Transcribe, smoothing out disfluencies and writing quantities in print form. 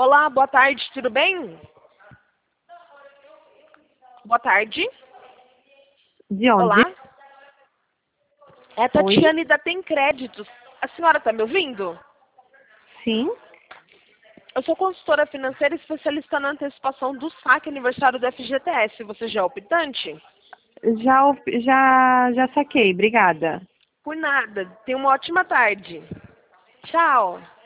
Olá, boa tarde, tudo bem? Boa tarde. De onde? Olá. É a Oi? Tatiane da Tem Créditos. A senhora está me ouvindo? Sim. Eu sou consultora financeira especialista na antecipação do saque aniversário do FGTS. Você já é optante? Já saquei, obrigada. Por nada. Tenha uma ótima tarde. Tchau.